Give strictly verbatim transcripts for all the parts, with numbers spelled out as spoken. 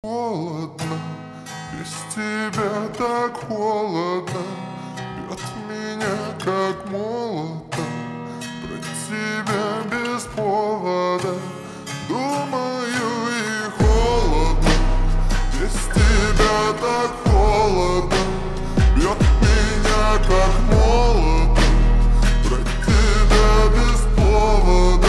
Холодно, без тебя так холодно, бьет меня как молотом. Про тебя без повода думаю и холодно, без тебя так холодно, бьет меня как молотом. Про тебя без повода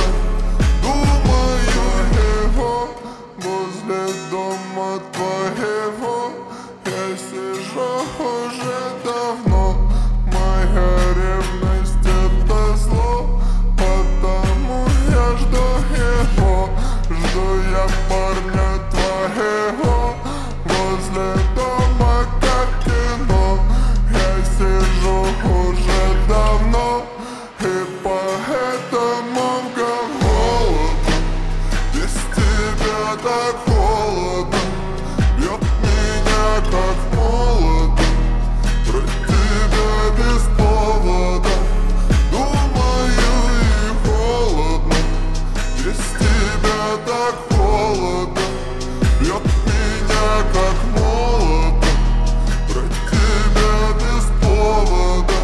думаю его возле дома твоего. Я сижу уже давно, моя ревность это зло, потому я жду его, жду я парня твоего возле дома как кино. Я сижу уже давно, и поэтому как холодно, без тебя так холодно, бьет меня как молотом. Про тебя без повода думаю и холодно, без тебя так холодно, бьет меня как молотом. Про тебя без повода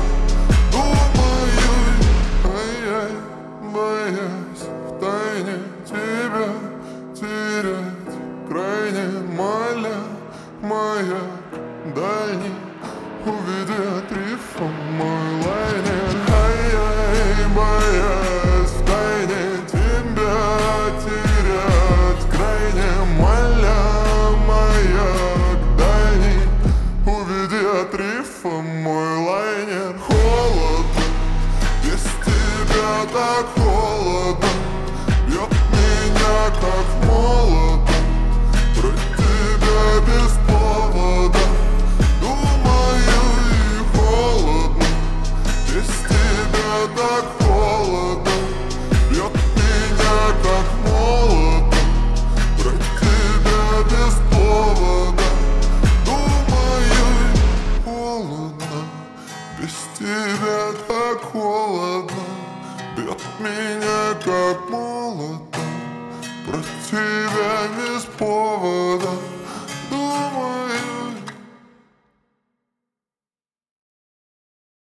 думаю, ай-яй, боясь втайне тебя терять, крайне моля маяк дальний, увидят рифом мой лайнер. Ай-яй, боясь втайне тебя терять, крайне моля маяк дальний, увидят рифом мой лайнер. Холодно, без тебя так холодно, бьет меня как молотом. Про тебя без повода думаю и холодно, без тебя так холодно, бьет меня как молотом. Про тебя без повода думаю и холодно, без тебя так холодно, бьет меня как молотом. Про тебя без повода